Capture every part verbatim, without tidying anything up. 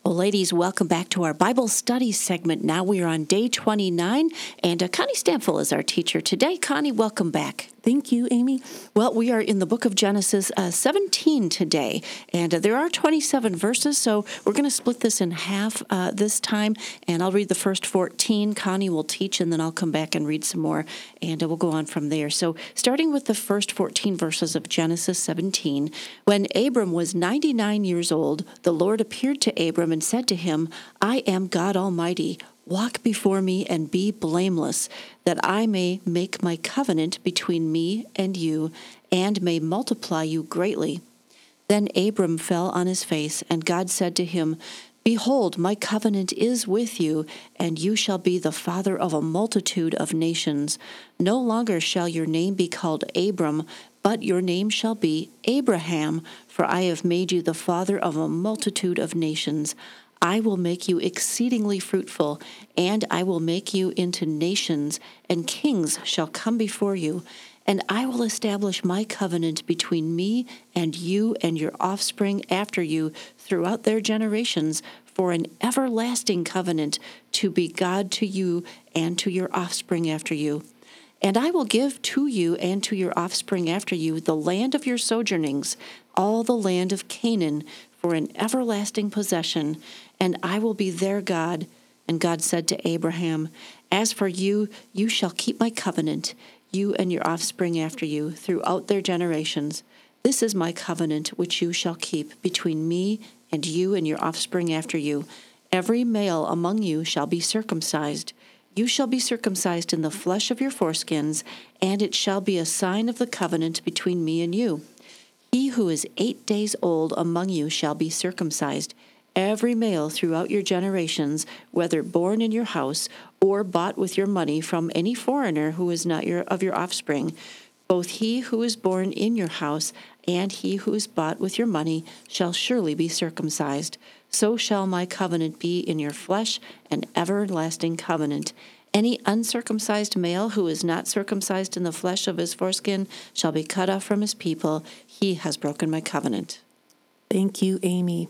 Well, ladies, welcome back to our Bible study segment. Now we are on day twenty-nine, and uh, Connie Stamfel is our teacher today. Connie, welcome back. Thank you, Amy. Well, we are in the book of Genesis uh, seventeen today, and uh, there are twenty-seven verses, so we're going to split this in half uh, this time, and I'll read the first fourteen. Connie will teach, and then I'll come back and read some more, and uh, we'll go on from there. So starting with the first fourteen verses of Genesis seventeen, when Abram was ninety-nine years old, the Lord appeared to Abram and said to him, I am God Almighty. Walk before me and be blameless, that I may make my covenant between me and you, and may multiply you greatly. Then Abram fell on his face, and God said to him, Behold, my covenant is with you, and you shall be the father of a multitude of nations. No longer shall your name be called Abram, but your name shall be Abraham, for I have made you the father of a multitude of nations. I will make you exceedingly fruitful, and I will make you into nations, and kings shall come before you. And I will establish my covenant between me and you and your offspring after you throughout their generations for an everlasting covenant to be God to you and to your offspring after you. And I will give to you and to your offspring after you the land of your sojournings, all the land of Canaan, for an everlasting possession, and I will be their God. And God said to Abraham, As for you, you shall keep my covenant, you and your offspring after you, throughout their generations. This is my covenant which you shall keep between me and you and your offspring after you. Every male among you shall be circumcised. You shall be circumcised in the flesh of your foreskins, and it shall be a sign of the covenant between me and you. He who is eight days old among you shall be circumcised, every male throughout your generations, whether born in your house or bought with your money from any foreigner who is not your, of your offspring. Both he who is born in your house and he who is bought with your money shall surely be circumcised. So shall my covenant be in your flesh, an everlasting covenant. Any uncircumcised male who is not circumcised in the flesh of his foreskin shall be cut off from his people. He has broken my covenant. Thank you, Amy.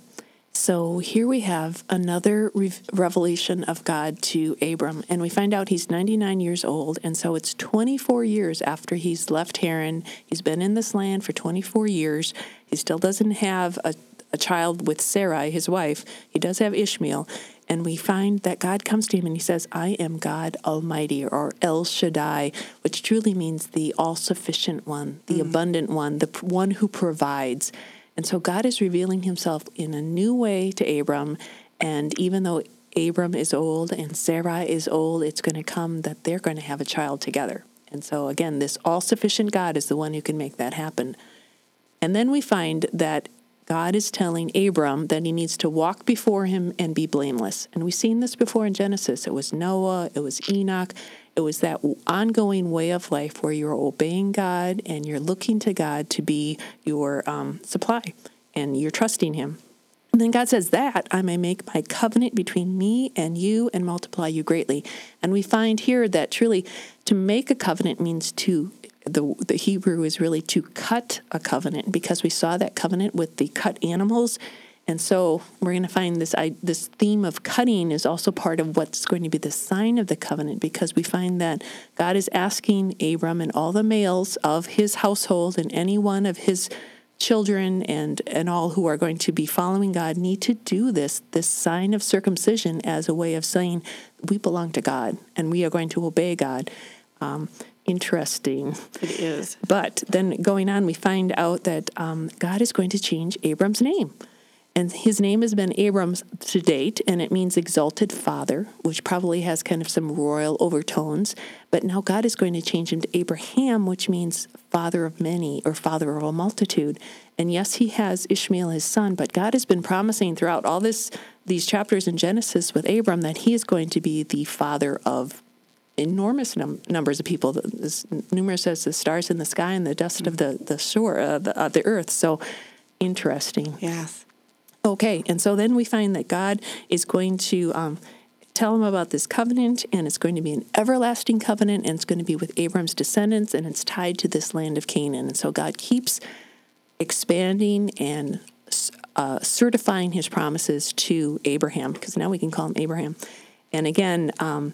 So here we have another re- revelation of God to Abram, and we find out he's ninety-nine years old, and so it's twenty-four years after he's left Haran. He's been in this land for twenty-four years. He still doesn't have a, a child with Sarai, his wife. He does have Ishmael, and we find that God comes to him and he says, I am God Almighty, or El Shaddai, which truly means the all-sufficient one, the mm. abundant one, the one who provides. And so God is revealing himself in a new way to Abram, and even though Abram is old and Sarai is old, it's going to come that they're going to have a child together. And so again, this all-sufficient God is the one who can make that happen. And then we find that God is telling Abram that he needs to walk before him and be blameless. And we've seen this before in Genesis. It was Noah, it was Enoch. It was that ongoing way of life where you're obeying God and you're looking to God to be your um, supply, and you're trusting him. And then God says that I may make my covenant between me and you and multiply you greatly. And we find here that truly to make a covenant means to The, the Hebrew is really to cut a covenant, because we saw that covenant with the cut animals. And so we're going to find this I, this theme of cutting is also part of what's going to be the sign of the covenant, because we find that God is asking Abram and all the males of his household and any one of his children and, and all who are going to be following God need to do this, this sign of circumcision as a way of saying we belong to God and we are going to obey God. Um, Interesting. It is. But then going on, we find out that um, God is going to change Abram's name. And his name has been Abram to date, and it means exalted father, which probably has kind of some royal overtones. But now God is going to change him to Abraham, which means father of many, or father of a multitude. And yes, he has Ishmael, his son, but God has been promising throughout all this these chapters in Genesis with Abram that he is going to be the father of enormous num- numbers of people, as numerous as the stars in the sky and the dust mm-hmm. of the, the shore, uh, the, uh, the earth. So interesting. Yes. Okay, and so then we find that God is going to um, tell him about this covenant, and it's going to be an everlasting covenant, and it's going to be with Abram's descendants, and it's tied to this land of Canaan. And so God keeps expanding and uh, certifying his promises to Abraham, because now we can call him Abraham. And again, um,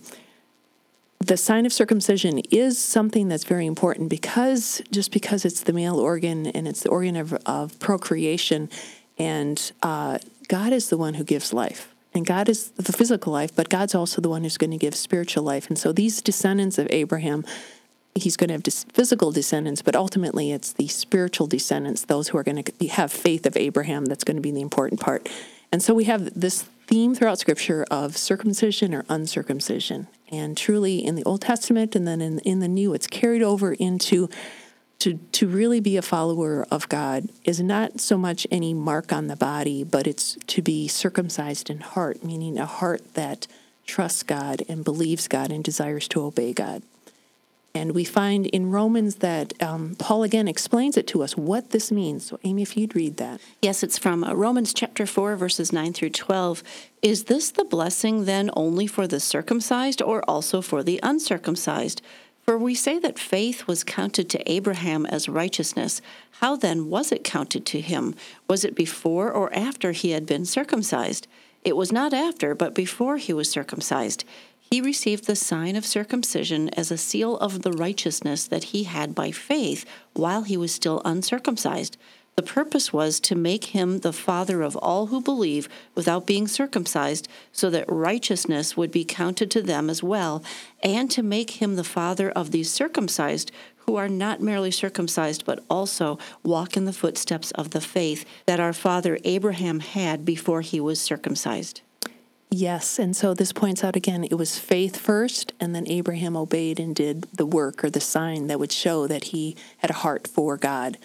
the sign of circumcision is something that's very important because just because it's the male organ and it's the organ of, of procreation, and uh, God is the one who gives life. And God is the physical life, but God's also the one who's going to give spiritual life. And so these descendants of Abraham, he's going to have dis- physical descendants, but ultimately it's the spiritual descendants, those who are going to have faith of Abraham, that's going to be the important part. And so we have this theme throughout Scripture of circumcision or uncircumcision. And truly in the Old Testament and then in, in the New, it's carried over into to, to really be a follower of God is not so much any mark on the body, but it's to be circumcised in heart, meaning a heart that trusts God and believes God and desires to obey God. And we find in Romans that um, Paul again explains it to us what this means. So, Amy, if you'd read that. Yes, it's from uh, Romans chapter four, verses nine through twelve. Is this the blessing then only for the circumcised or also for the uncircumcised? For we say that faith was counted to Abraham as righteousness. How then was it counted to him? Was it before or after he had been circumcised? It was not after, but before he was circumcised. He received the sign of circumcision as a seal of the righteousness that he had by faith while he was still uncircumcised. The purpose was to make him the father of all who believe without being circumcised, so that righteousness would be counted to them as well, and to make him the father of the circumcised, who are not merely circumcised, but also walk in the footsteps of the faith that our father Abraham had before he was circumcised. Yes, and so this points out again, it was faith first, and then Abraham obeyed and did the work or the sign that would show that he had a heart for God.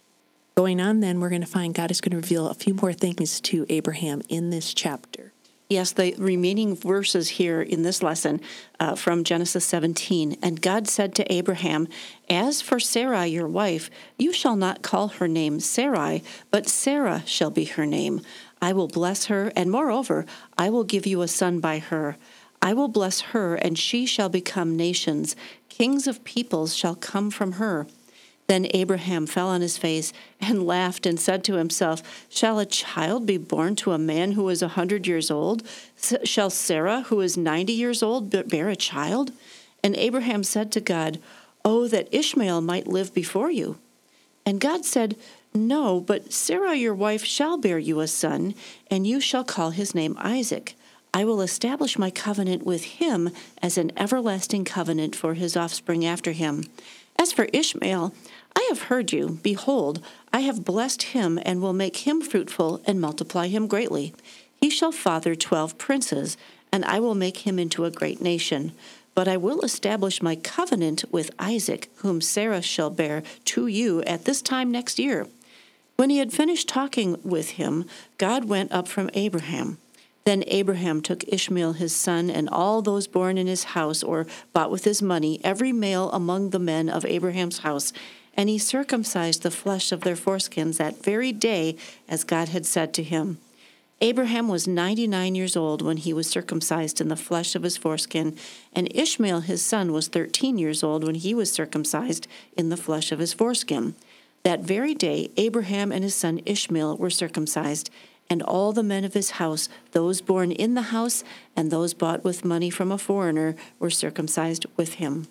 Going on then, we're going to find God is going to reveal a few more things to Abraham in this chapter. Yes, the remaining verses here in this lesson uh, from Genesis seventeen. And God said to Abraham, "As for Sarai, your wife, you shall not call her name Sarai, but Sarah shall be her name. I will bless her, and moreover, I will give you a son by her. I will bless her, and she shall become nations. Kings of peoples shall come from her." Then Abraham fell on his face and laughed and said to himself, "Shall a child be born to a man who is a hundred years old? S- shall Sarah, who is ninety years old, bear a child?" And Abraham said to God, "Oh, that Ishmael might live before you." And God said, "No, but Sarah your wife shall bear you a son, and you shall call his name Isaac. I will establish my covenant with him as an everlasting covenant for his offspring after him. As for Ishmael, I have heard you. Behold, I have blessed him and will make him fruitful and multiply him greatly. He shall father twelve princes, and I will make him into a great nation. But I will establish my covenant with Isaac, whom Sarah shall bear to you at this time next year." When he had finished talking with him, God went up from Abraham. Then Abraham took Ishmael his son and all those born in his house or bought with his money, every male among the men of Abraham's house, and he circumcised the flesh of their foreskins that very day, as God had said to him. Abraham was ninety-nine years old when he was circumcised in the flesh of his foreskin, and Ishmael his son was thirteen years old when he was circumcised in the flesh of his foreskin. That very day Abraham and his son Ishmael were circumcised, and all the men of his house, those born in the house and those bought with money from a foreigner, were circumcised with him.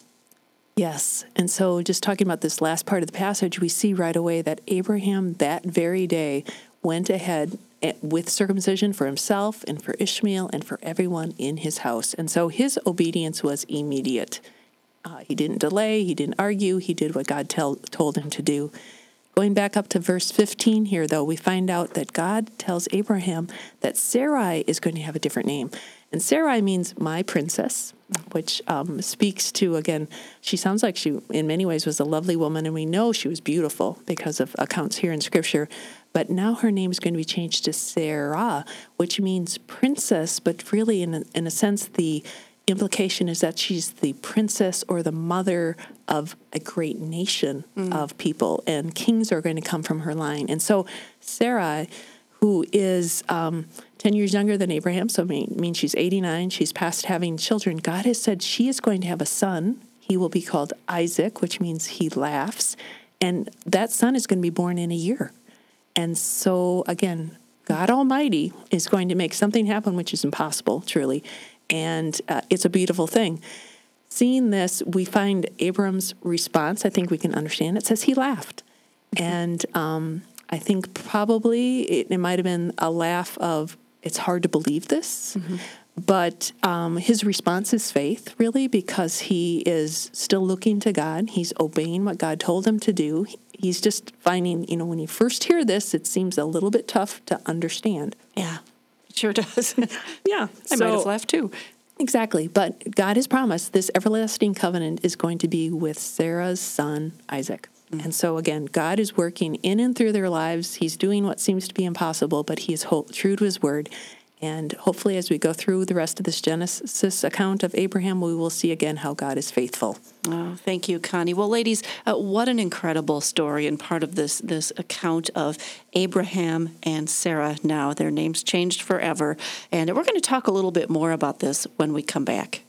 Yes, and so just talking about this last part of the passage, we see right away that Abraham that very day went ahead with circumcision for himself and for Ishmael and for everyone in his house. And so his obedience was immediate. Uh, he didn't delay, he didn't argue, he did what God tell, told him to do. Going back up to verse fifteen here, though, we find out that God tells Abraham that Sarai is going to have a different name. And Sarai means my princess, which um, speaks to, again, she sounds like she, in many ways, was a lovely woman, and we know she was beautiful because of accounts here in Scripture. But now her name is going to be changed to Sarah, which means princess, but really, in a, in a sense, the implication is that she's the princess or the mother of a great nation mm. of people, and kings are going to come from her line. And so Sarah, who is um, ten years younger than Abraham, so I mean she's eighty-nine, she's past having children, God has said she is going to have a son. He will be called Isaac, which means he laughs, and that son is going to be born in a year. And so, again, God Almighty is going to make something happen which is impossible, truly. And uh, it's a beautiful thing. Seeing this, we find Abram's response, I think we can understand. It says he laughed. And um, I think probably it, it might have been a laugh of, it's hard to believe this. Mm-hmm. But um, his response is faith, really, because he is still looking to God. He's obeying what God told him to do. He's just finding, you know, when you first hear this, it seems a little bit tough to understand. Yeah, it sure does. Yeah. I so, might have laughed too. Exactly. But God has promised this everlasting covenant is going to be with Sarah's son, Isaac. Mm-hmm. And so, again, God is working in and through their lives. He's doing what seems to be impossible, but he is ho- true to his word. And hopefully as we go through the rest of this Genesis account of Abraham, we will see again how God is faithful. Oh, thank you, Connie. Well, ladies, uh, what an incredible story and part of this, this account of Abraham and Sarah now. Their names changed forever. And we're going to talk a little bit more about this when we come back.